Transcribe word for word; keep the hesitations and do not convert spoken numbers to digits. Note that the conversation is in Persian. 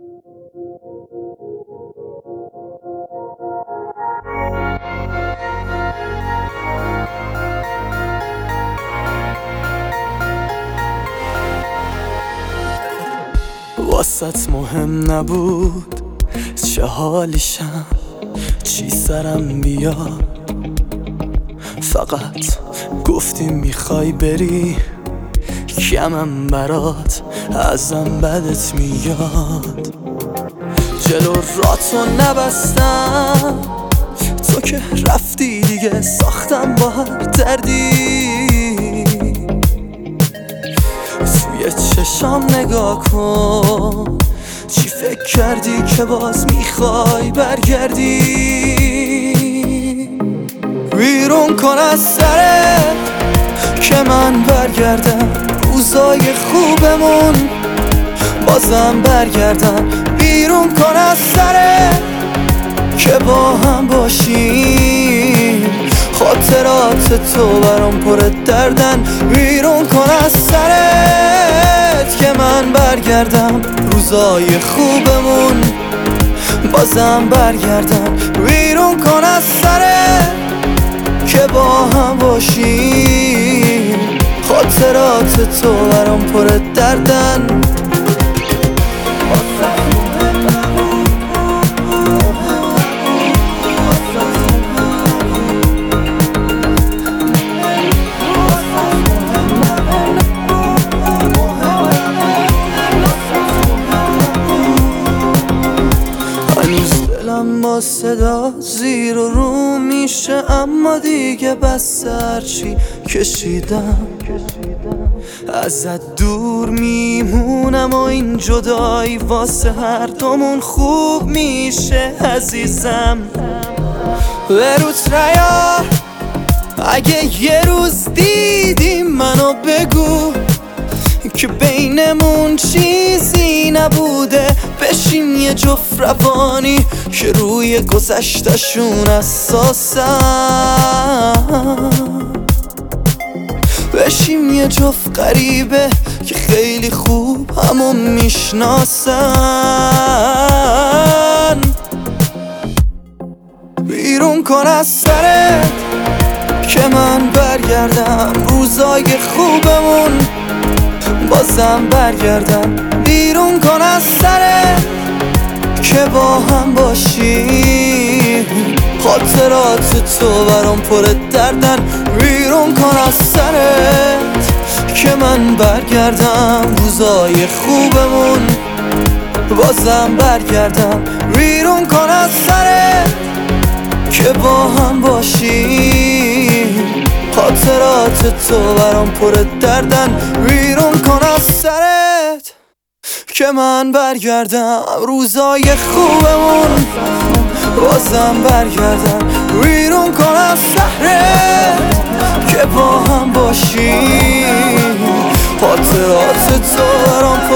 واسط مهم نبود چه حالیشم، چی سرم بیاد، فقط گفتی میخوای بری، کمم برات ازم بدت میاد. جلو راتو نبستم، تو که رفتی دیگه ساختم با هر دردی. توی چشام نگاه کن، چی فکر کردی که باز میخوای برگردی؟ بیرون کن از سرت که من برگردم، روزای خوبمون بازم برگردن. بیرون کن از سرت که با هم باشیم، خاطرات تو برام پر دردن. بیرون کن از سرت که من برگردم، روزای خوبمون بازم برگردن. بیرون کن از سرت که با هم باشیم، خاطرات تو برام پر دردن. با صدا زیر و رو میشه، اما دیگه بس سرچی کشیدم. ازت دور میمونم و این جدایی واسه هر دومون خوب میشه عزیزم. بروت ریا اگه یه روز دیدی منو بگو که بینمون چیزی نبوده. بشین یه جفت روانی که روی گذشتشون اساسن، بشین یه جفت غریبه که خیلی خوب همون میشناسن. بیرون کن از سرت که من برگردم، روزای خوبمون بازم برگردن. بیرون کن از سرت که با هم باشیم، خاطرات تو برام پر دردن. بیرون کن از سرت که من برگردم، روزای خوبمون بازم برگردن. بیرون کن از سرت که با هم باشیم، خاطرات تو برام پر دردن. بیرون کن از سرت که من برگردم، روزای خوبمون بازم برگردن. بیرون کن از سرت که با هم باشیم، خاطرات تو برام پر